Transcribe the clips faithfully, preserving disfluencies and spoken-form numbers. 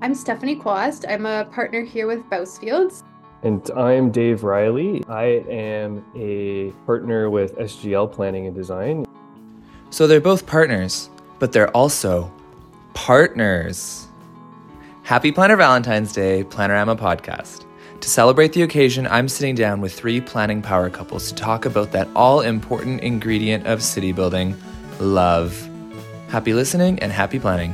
I'm Stephanie Quast. I'm a partner here with Bousfields. And I'm Dave Riley. I am a partner with S G L Planning and Design. So they're both partners, but they're also partners. Happy Planner Valentine's Day, Plannerama Podcast. To celebrate the occasion, I'm sitting down with three planning power couples to talk about that all-important ingredient of city building, love. Happy listening and happy planning.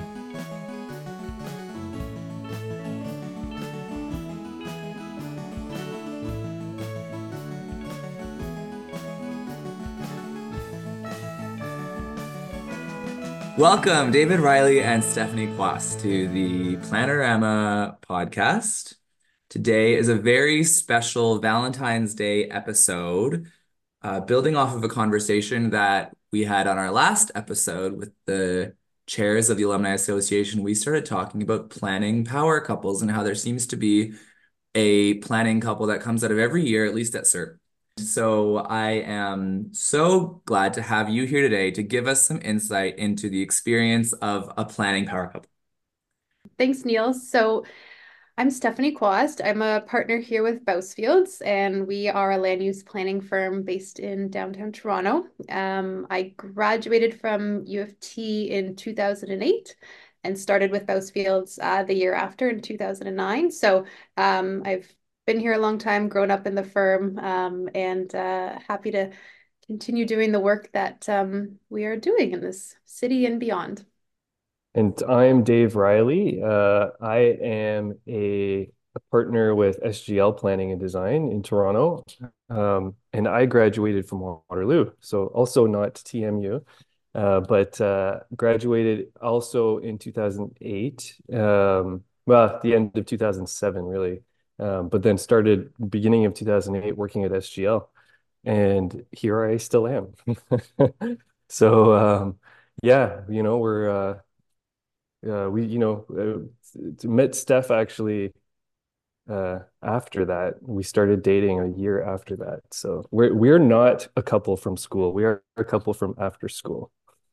Welcome, David Riley and Stephanie Quast, to the Plannerama podcast. Today is a very special Valentine's Day episode, uh, building off of a conversation that we had on our last episode with the chairs of the Alumni Association. We started talking about planning power couples and how there seems to be a planning couple that comes out of every year, at least at C E R P. So I am so glad to have you here today to give us some insight into the experience of a planning power couple. Thanks, Neil. So I'm Stephanie Quast. I'm a partner here with Bousfields, and we are a land use planning firm based in downtown Toronto. Um, I graduated from U of T in two thousand eight and started with Bousfields uh, the year after in two thousand nine. So um, I've been here a long time, grown up in the firm, um, and uh, happy to continue doing the work that um, we are doing in this city and beyond. And I'm Dave Riley. Uh, I am a, a partner with S G L Planning and Design in Toronto. Um, and I graduated from Waterloo, so also not T M U, uh, but uh, graduated also in two thousand eight. Um, well, at the end of two thousand seven, really. Um, but then started beginning of two thousand eight working at S G L. And here I still am. So um, yeah, you know, we're uh, uh, we you know uh, met Steph actually uh, after that. We started dating a year after that. So we're we're not a couple from school. We are a couple from after school.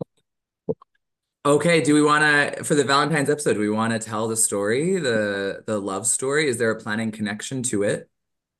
Okay, do we want to, for the Valentine's episode, do we want to tell the story, the the love story? Is there a planning connection to it?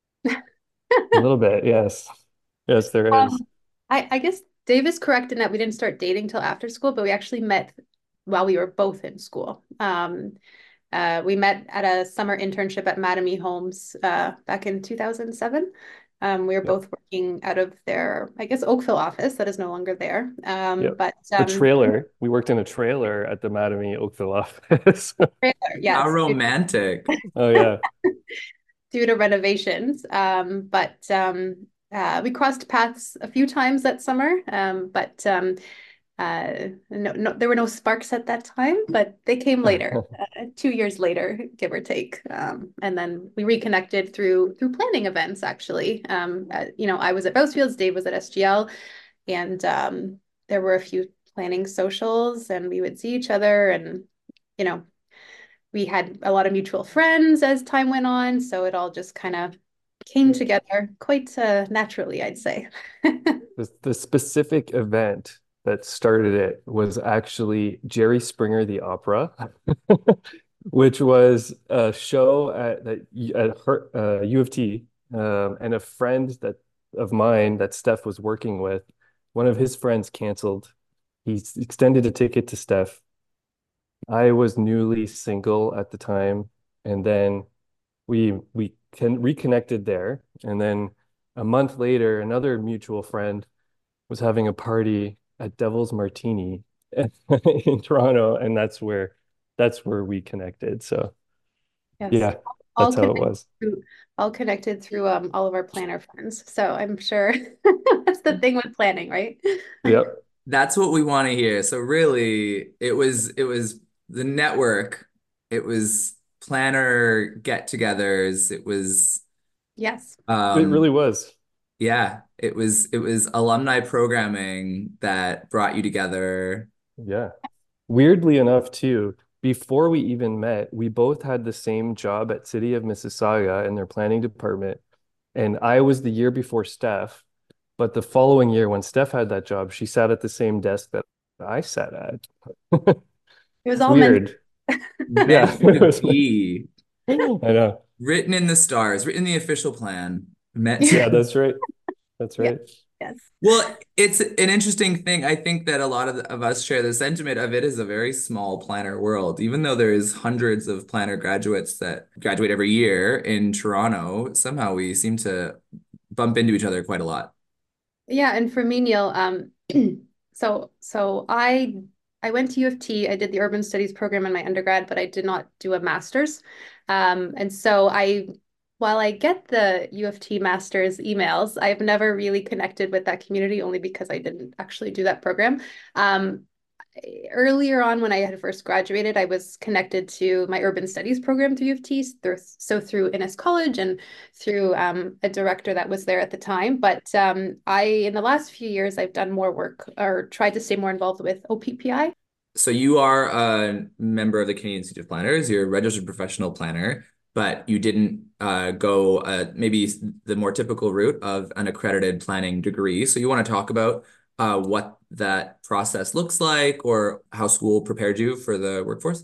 A little bit, yes. Yes, there is. Um, I, I guess Dave is correct in that we didn't start dating till after school, but we actually met while we were both in school. Um, uh, we met at a summer internship at Mattamy Homes uh, back in two thousand seven. Um, we were Yep. both working out of their, I guess, Oakville office that is no longer there. Um, Yep. but The um, trailer. We worked in a trailer at the Mattamy Oakville office. trailer, How yes, due, romantic. Oh yeah. due to renovations. Um, but um, uh, we crossed paths a few times that summer. Um, but um, Uh, no, no, there were no sparks at that time, but they came later, uh, two years later, give or take. Um, and then we reconnected through through planning events, actually. Um, uh, you know, I was at Bousfields, Dave was at S G L, and um, there were a few planning socials, and we would see each other, and you know, we had a lot of mutual friends as time went on, so it all just kind of came together quite uh, naturally, I'd say. The, the specific event that started it was actually Jerry Springer the Opera, which was a show at that at her, uh, U of T, um, and a friend that of mine that Steph was working with, one of his friends canceled. He extended a ticket to Steph. I was newly single at the time, and then we we can reconnected there, and then a month later, another mutual friend was having a party at Devil's Martini in Toronto, and that's where that's where we connected. So Yes. yeah, All that's how it connected was. through all connected through um all of our planner friends. So I'm sure that's the thing with planning, right? Yep. That's what we want to hear. So really, it was it was the network. It was planner get-togethers. It was Yes. It um really was. yeah, it was it was alumni programming that brought you together. Yeah. Weirdly enough, too, before we even met, we both had the same job at City of Mississauga in their planning department. And I was the year before Steph, but the following year when Steph had that job, she sat at the same desk that I sat at. It was all meant. Weird. Yeah, Meant it to was like, be. I know. Written in the stars, written in the official plan. Meant to. Yeah, that's right. That's Yeah. right. Yes. Well, it's an interesting thing. I think that a lot of, of us share the sentiment of it is a very small planner world. Even though there's hundreds of planner graduates that graduate every year in Toronto, somehow we seem to bump into each other quite a lot. Yeah, and for me, Neil, um, so so I I went to U of T. I did the urban studies program in my undergrad, but I did not do a master's. Um, and so I, while I get the U of T master's emails, I've never really connected with that community only because I didn't actually do that program. Um, Earlier on when I had first graduated, I was connected to my urban studies program through U of T, so through Innis College and through um, a director that was there at the time. But um, I, in the last few years, I've done more work or tried to stay more involved with O P P I. So you are a member of the Canadian Institute of Planners. You're a registered professional planner, but you didn't uh, go uh, maybe the more typical route of an accredited planning degree. So you want to talk about uh, what that process looks like or how school prepared you for the workforce?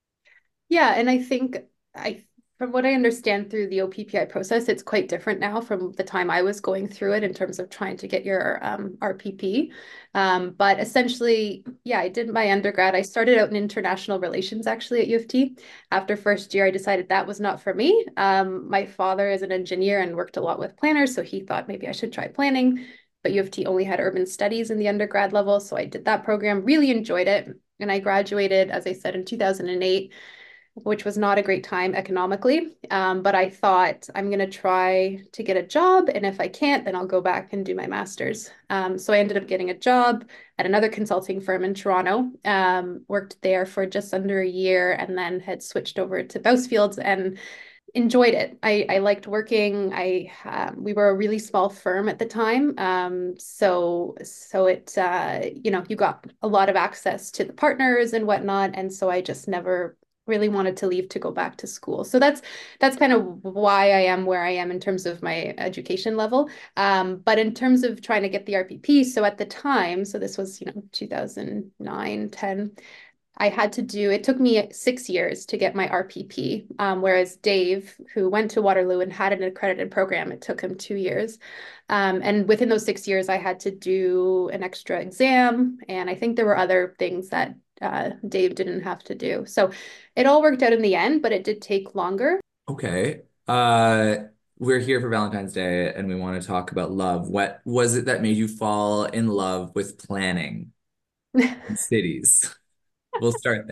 Yeah, and I think I, from what I understand through the O P P I process, it's quite different now from the time I was going through it in terms of trying to get your um, R P P. Um, but essentially, yeah, I did my undergrad. I started out in international relations actually at U of T. After first year, I decided that was not for me. Um, my father is an engineer and worked a lot with planners, so he thought maybe I should try planning. But U of T only had urban studies in the undergrad level, so I did that program, really enjoyed it. And I graduated, as I said, in two thousand eight, which was not a great time economically. Um, but I thought I'm going to try to get a job. And if I can't, then I'll go back and do my master's. Um, so I ended up getting a job at another consulting firm in Toronto, um, worked there for just under a year, and then had switched over to Bousfields and enjoyed it. I, I liked working. I um, we were a really small firm at the time, um, so so it uh, you know you got a lot of access to the partners and whatnot, and so I just never really wanted to leave to go back to school. So that's that's kind of why I am where I am in terms of my education level. Um, but in terms of trying to get the R P P, so at the time, so this was you know two thousand nine, ten. I had to do, it took me six years to get my R P P, um, whereas Dave, who went to Waterloo and had an accredited program, it took him two years. Um, and within those six years, I had to do an extra exam. And I think there were other things that uh, Dave didn't have to do. So it all worked out in the end, but it did take longer. Okay. Uh, we're here for Valentine's Day and we want to talk about love. What was it that made you fall in love with planning in cities? We'll start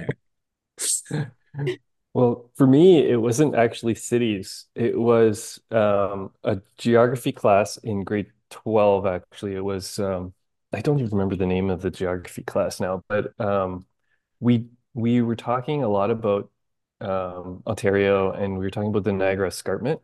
there. Well, for me, it wasn't actually cities. It was um, a geography class in grade twelve, actually. It was, um, I don't even remember the name of the geography class now, but um, we we were talking a lot about um, Ontario and we were talking about the Niagara Escarpment.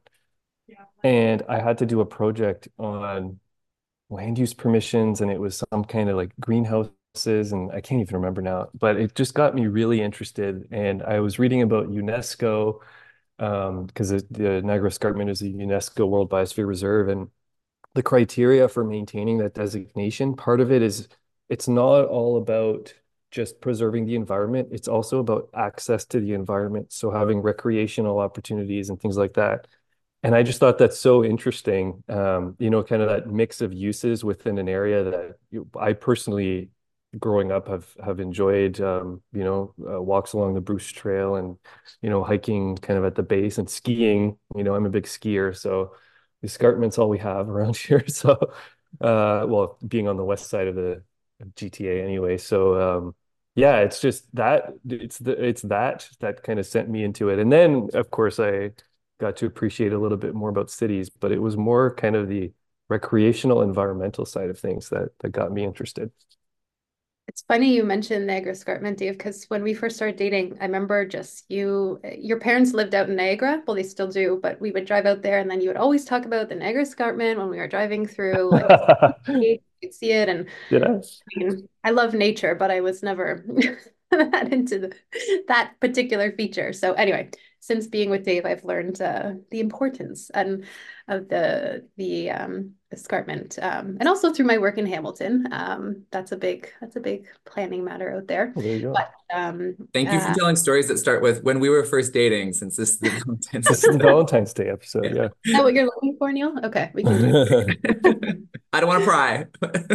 And I had to do a project on land use permissions and it was some kind of like greenhouses and I can't even remember now, but it just got me really interested. And I was reading about UNESCO um, because the, the Niagara Escarpment is a UNESCO World Biosphere Reserve and the criteria for maintaining that designation, part of it is it's not all about just preserving the environment, it's also about access to the environment. So having recreational opportunities and things like that. And I just thought that's so interesting, um, you know, kind of that mix of uses within an area that you, I personally, growing up, have have enjoyed, um, you know, uh, walks along the Bruce Trail and, you know, hiking kind of at the base and skiing. You know, I'm a big skier, so the escarpment's all we have around here. So, uh, well, being on the west side of the G T A anyway. So, um, yeah, it's just that it's the it's that that kind of sent me into it. And then, of course, I got to appreciate a little bit more about cities, but it was more kind of the recreational environmental side of things that that got me interested. It's funny you mentioned Niagara Escarpment, Dave, because when we first started dating, I remember just you, your parents lived out in Niagara. Well, they still do, but we would drive out there and then you would always talk about the Niagara Escarpment when we were driving through, like, you'd see it. And Yeah. I mean, I love nature, but I was never that into the, that particular feature. So anyway, since being with Dave, I've learned uh, the importance and of the the um, escarpment, um, and also through my work in Hamilton. Um, that's a big that's a big planning matter out there. Well, there you go. But um, Thank you for uh, telling stories that start with when we were first dating, since this is the Valentine's This is the episode. Valentine's Day episode. Yeah. is that what you're looking for, Neil? Okay, we can do it. I don't want to pry.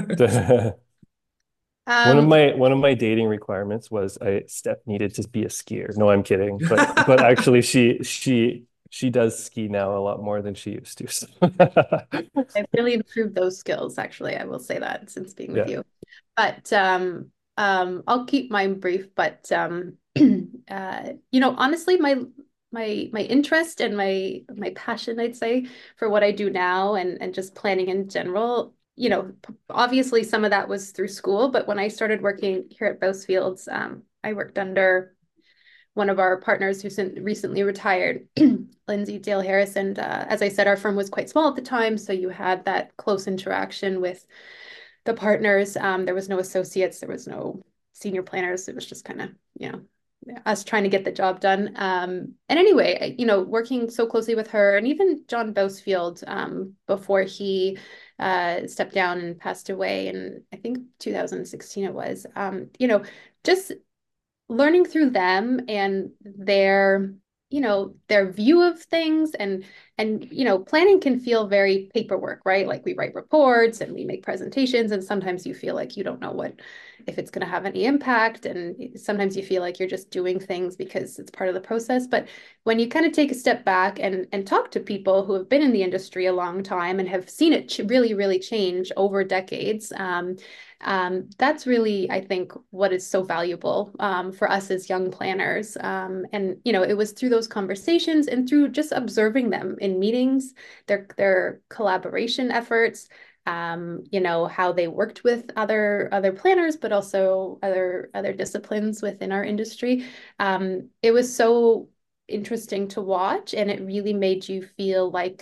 One of Um, my one of my dating requirements was I Steph needed to be a skier. No, I'm kidding. But but actually she she she does ski now a lot more than she used to. So. I've really improved those skills, actually. I will say that since being with Yeah. you. But um, um, I'll keep mine brief. But um, uh, you know, honestly, my my my interest and my my passion, I'd say, for what I do now and and just planning in general, you know, p- obviously some of that was through school, but when I started working here at Bousfields, um, I worked under one of our partners who sin- recently retired, Lindsay Dale Harris. And uh, as I said, our firm was quite small at the time, so you had that close interaction with the partners. Um, there was no associates, there was no senior planners. It was just kind of, you know, us trying to get the job done. Um, and anyway, you know, working so closely with her and even John Bousfield um, before he uh, stepped down and passed away in, I think, two thousand sixteen it was, um, you know, just learning through them and their you know their view of things and and you know planning can feel very paperwork, right? Like we write reports and we make presentations, and sometimes you feel like you don't know what if it's going to have any impact, and sometimes you feel like you're just doing things because it's part of the process. But when you kind of take a step back and and talk to people who have been in the industry a long time and have seen it ch really really change over decades, um, um, that's really, I think, what is so valuable um, for us as young planners. Um, and you know, it was through those conversations and through just observing them in meetings, their their collaboration efforts, um, you know, how they worked with other other planners, but also other other disciplines within our industry. Um, it was so interesting to watch, and it really made you feel like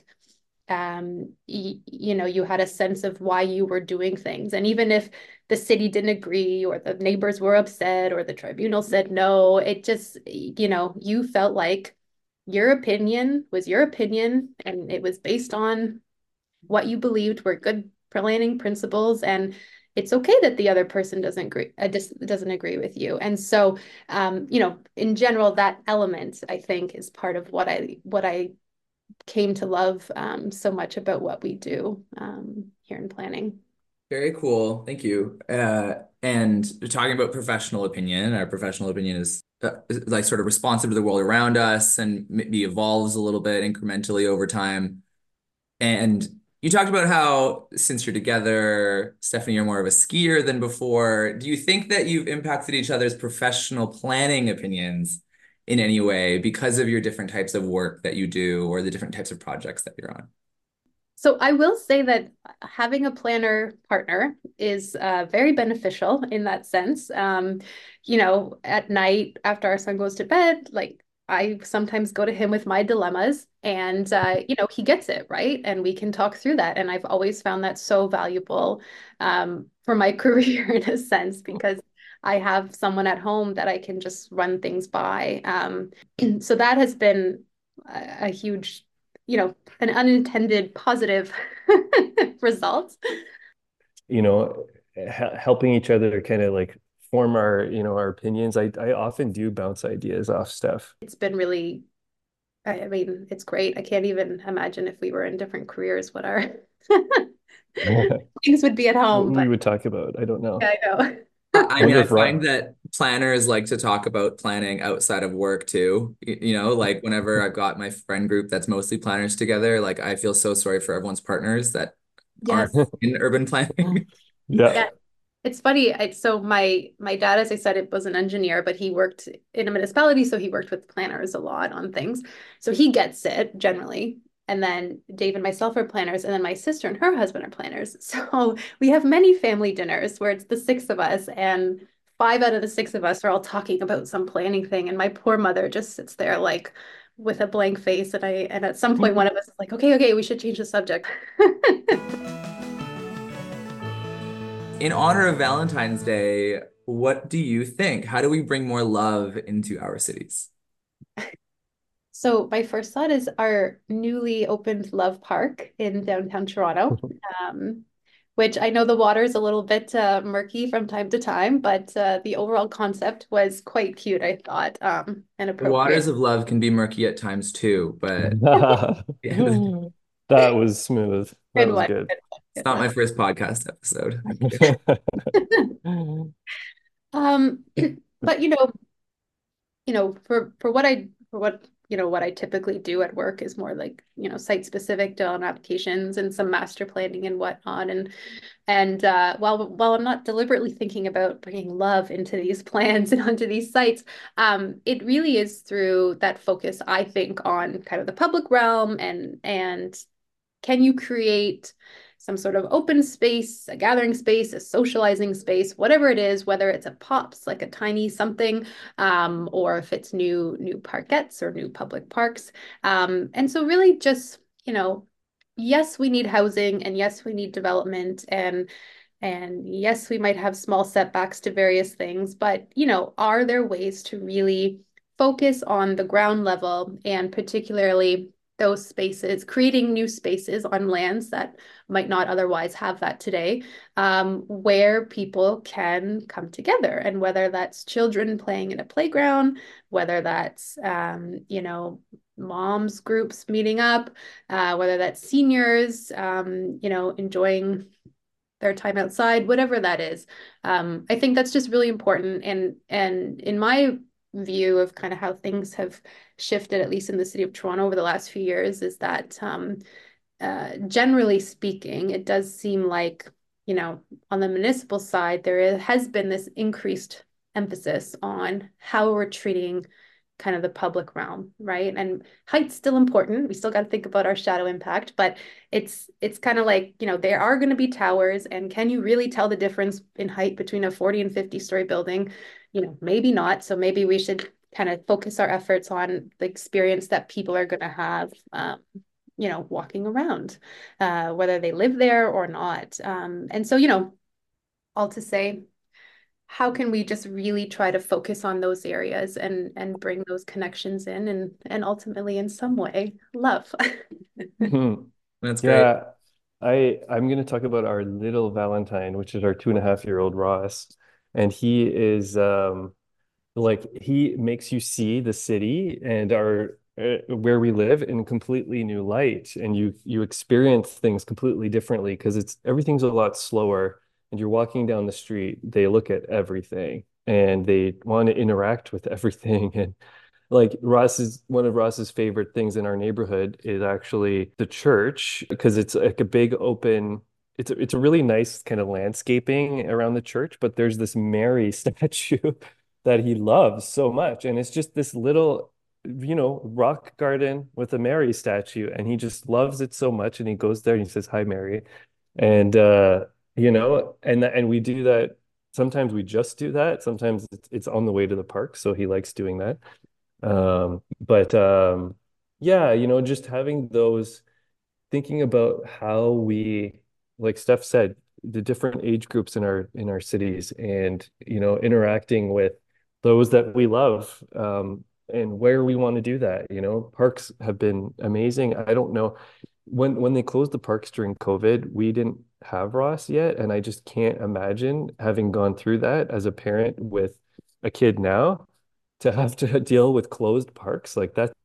um, y you know, you had a sense of why you were doing things. And even if the city didn't agree, or the neighbors were upset, or the tribunal said no, it just, you know, you felt like your opinion was your opinion, and it was based on what you believed were good planning principles. And it's okay that the other person doesn't agree, uh, dis doesn't agree with you. And so, um, you know, in general, that element, I think, is part of what I what I came to love um, so much about what we do um, here in planning. Very cool. Thank you. Uh, and talking about professional opinion, our professional opinion is, uh, is like sort of responsive to the world around us and maybe evolves a little bit incrementally over time. And you talked about how since you're together, Stephanie, you're more of a skier than before. Do you think that you've impacted each other's professional planning opinions in any way because of your different types of work that you do or the different types of projects that you're on? So I will say that having a planner partner is uh, very beneficial in that sense. Um, you know, at night after our son goes to bed, like I sometimes go to him with my dilemmas, and uh, you know, he gets it, right? And we can talk through that. And I've always found that so valuable um, for my career in a sense, because I have someone at home that I can just run things by. Um, so that has been a, a huge, you know, an unintended positive result. You know, h helping each other kind of like form our, you know, our opinions. I I often do bounce ideas off Steph. It's been really, I, I mean, it's great. I can't even imagine if we were in different careers, what our things would be at What home. we But would talk about. I don't know. yeah, I know. I I mean, Wonder I if Rob. find that planners like to talk about planning outside of work too. Y- You know, like whenever I've got my friend group that's mostly planners together, like I feel so sorry for everyone's partners that aren't Yes. in urban planning. Yeah. Yeah. It's funny. I, so my my dad, as I said, it was an engineer, but he worked in a municipality, so he worked with planners a lot on things. So he gets it generally. And then Dave and myself are planners, and then my sister and her husband are planners. So we have many family dinners where it's the six of us, and five out of the six of us are all talking about some planning thing, and my poor mother just sits there like with a blank face. And I and at some point one of us is like, okay, okay, we should change the subject. In honor of Valentine's Day, what do you think? How do we bring more love into our cities? So my first thought is our newly opened Love Park in downtown Toronto, um, which I know the water is a little bit uh, murky from time to time, but uh, the overall concept was quite cute, I thought, um, and The waters appropriate. of love can be murky at times too, but yeah, That was smooth. That Good was one, good. good one, it's good not one. my first podcast episode. Um, but you know, you know, for for what I for what you know what I typically do at work is more like you know site specific development applications and some master planning and whatnot. And and uh, while while I'm not deliberately thinking about bringing love into these plans and onto these sites, um, it really is through that focus, I think, on kind of the public realm and and can you create some sort of open space, a gathering space, a socializing space, whatever it is, whether it's a pops, like a tiny something, um, or if it's new new parkettes or new public parks. Um, and so really just, you know, yes, we need housing and yes, we need development and and yes, we might have small setbacks to various things, but you know, are there ways to really focus on the ground level and particularly those spaces, creating new spaces on lands that might not otherwise have that today, um, where people can come together. And whether that's children playing in a playground, whether that's, um, you know, moms groups meeting up, uh, whether that's seniors, um, you know, enjoying their time outside, whatever that is. Um, I think that's just really important. And and in my view of kind of how things have shifted, at least in the city of Toronto over the last few years, is that um, uh, generally speaking, it does seem like, you know, on the municipal side, there has been this increased emphasis on how we're treating kind of the public realm, right? And height's still important. We still got to think about our shadow impact, but it's it's kind of like, you know, there are going to be towers, and can you really tell the difference in height between a forty and fifty story building? You know, maybe not. So maybe we should kind of focus our efforts on the experience that people are going to have, um, you know, walking around, uh, whether they live there or not. Um, and so, you know, all to say, how can we just really try to focus on those areas and and bring those connections in and and ultimately in some way love. Mhm. That's great. Yeah, I I'm going to talk about our little Valentine, which is our two and a half year old Ross, and he is um like he makes you see the city and our uh, where we live in completely new light, and you you experience things completely differently because it's everything's a lot slower, and you're walking down the street, they look at everything and they want to interact with everything. And like Ross's one of Ross's favorite things in our neighborhood is actually the church because it's like a big open it's a, it's a really nice kind of landscaping around the church, but there's this Mary statue that he loves so much, and it's just this little you know rock garden with a Mary statue, and he just loves it so much, and he goes there and he says hi Mary. And uh you know and and we do that. Sometimes we just do that, sometimes it's, it's on the way to the park, so he likes doing that. Um, but um, yeah, you know, just having those, thinking about how we, like Steph said, the different age groups in our in our cities, and you know, interacting with those that we love, um, and where we want to do that. You know, parks have been amazing. I don't know when when they closed the parks during COVID, we didn't have Ross yet, and I just can't imagine having gone through that as a parent with a kid now to have to deal with closed parks like that's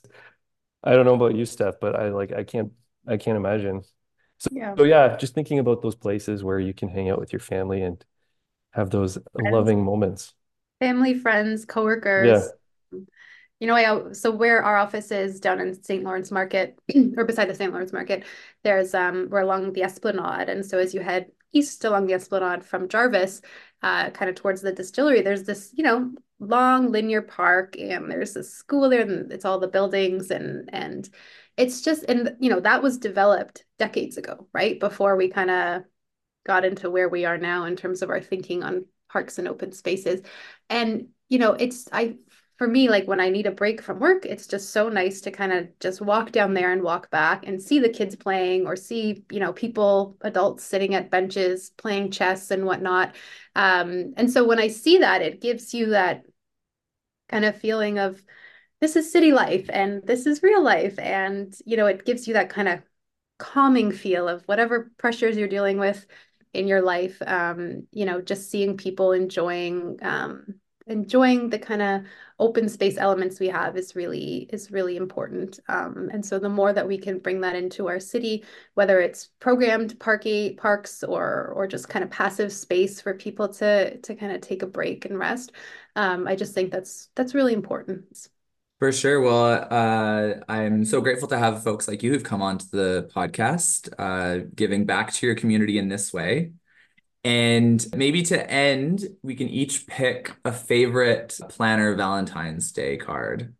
I don't know about you, Steph, but I like I can't I can't imagine. So, Yeah. so yeah, just thinking about those places where you can hang out with your family and have those Friends, loving moments. family, friends, Yeah. coworkers. You know, I so where our office is down in Saint Lawrence Market or beside the Saint Lawrence Market, there's um we're along the Esplanade. And so as you head east along the Esplanade from Jarvis, uh kind of towards the distillery, there's this, you know, long linear park and there's a school there and it's all the buildings and and it's just and you know, that was developed decades ago, right? Before we kind of got into where we are now in terms of our thinking on parks and open spaces. And, you know, it's, I, for me, like when I need a break from work, it's just so nice to kind of just walk down there and walk back and see the kids playing or see, you know, people, adults sitting at benches playing chess and whatnot. Um, and so when I see that, it gives you that kind of feeling of, this is city life and this is real life. And, you know, it gives you that kind of calming feel of whatever pressures you're dealing with in your life. Um, you know, just seeing people enjoying um, enjoying the kind of open space elements we have is really is really important. Um, and so the more that we can bring that into our city, whether it's programmed parky parks or or just kind of passive space for people to to kind of take a break and rest, um, I just think that's that's really important. For sure. Well, uh, I'm so grateful to have folks like you who've come onto the podcast, uh, giving back to your community in this way. And maybe to end, we can each pick a favorite planner Valentine's Day card.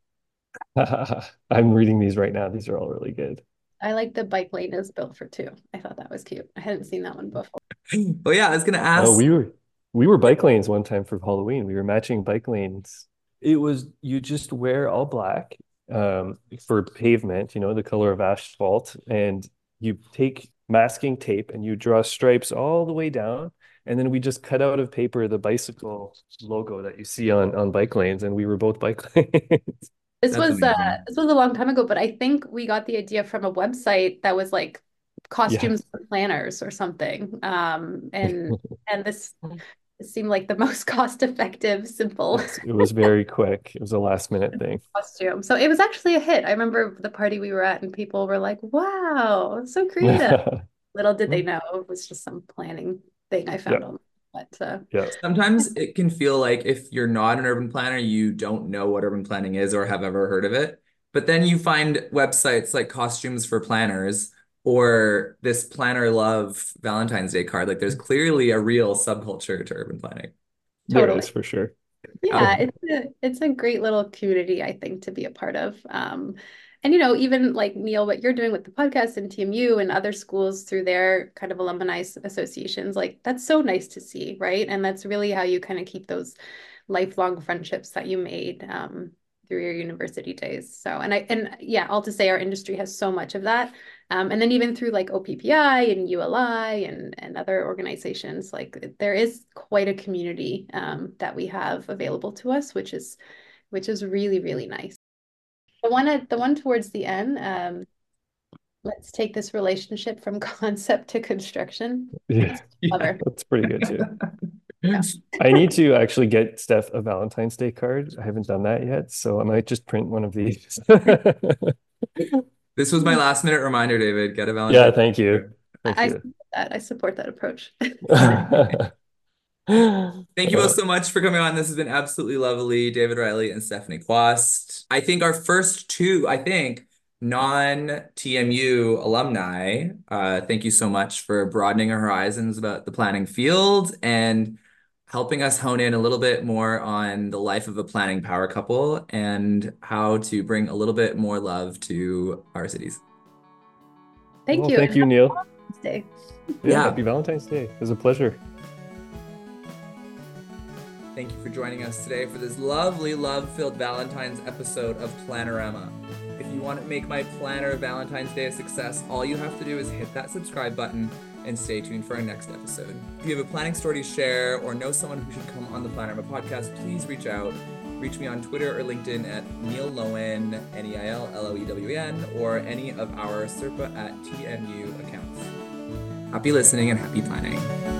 I'm reading these right now. These are all really good. I like the bike lane is built for two. I thought that was cute. I hadn't seen that one before. Well, yeah, I was gonna Oh, ask. we were we were bike lanes one time for Halloween. We were matching bike lanes. It was you just wear all black um for pavement, you know, the color of asphalt, and you take masking tape and you draw stripes all the way down, and then we just cut out of paper the bicycle logo that you see on on bike lanes, and we were both bike lanes. This That's was uh amazing. this was a long time ago, but I think we got the idea from a website that was like Yeah. costumes for planners or something. Um and and this seemed like the most cost effective, simple It's it was very quick. It was a last minute thing. costume. So it was actually a hit. I remember the party we were at and people were like, wow, so creative. Little did they know it was just some planning thing I Yeah, found on. But uh yeah. Sometimes it can feel like if you're not an urban planner, you don't know what urban planning is or have ever heard of it. But then you find websites like Costumes for Planners or this Planner Love Valentine's Day card. Like there's clearly a real subculture to urban planning. There totally. is for sure. Yeah, it's a it's a great little community, I think, to be a part of. Um, and you know, even like Neil, what you're doing with the podcast and T M U and other schools through their kind of alumni associations, like that's so nice to see, right? And that's really how you kind of keep those lifelong friendships that you made um, through your university days. So, and I and yeah, all to say our industry has so much of that. Um, and then even through like O P P I and U L I and, and other organizations, like there is quite a community um, that we have available to us, which is which is really, really nice. The one at the one towards the end, um, let's take this relationship from concept to construction. Yeah, Clever. that's pretty good too. Yeah. I need to actually get Steph a Valentine's Day card. I haven't done that yet, so I might just print one of these. This was my last minute reminder, David. Get a Yeah, Valentine's thank you. card. Thank I you. support that. I support that approach. Thank you both Uh, so much for coming on. This has been absolutely lovely. David Riley and Stephanie Quast. I think our first two, I think, non-T M U alumni, uh, thank you so much for broadening our horizons about the planning field and helping us hone in a little bit more on the life of a planning power couple and how to bring a little bit more love to our cities. Thank well, you. thank And you, happy Neil. Valentine's Day. Yeah, Yeah. happy Valentine's Day. It was a pleasure. Thank you for joining us today for this lovely, love-filled Valentine's episode of Plannerama. If you want to make my planner Valentine's Day a success, all you have to do is hit that subscribe button and stay tuned for our next episode. If you have a planning story to share or know someone who should come on the Plannerama podcast, please reach out. Reach me on Twitter or LinkedIn at Neil Lowen, N E I L L O E W E N, or any of our SERPA at T M U accounts. Happy listening and happy planning.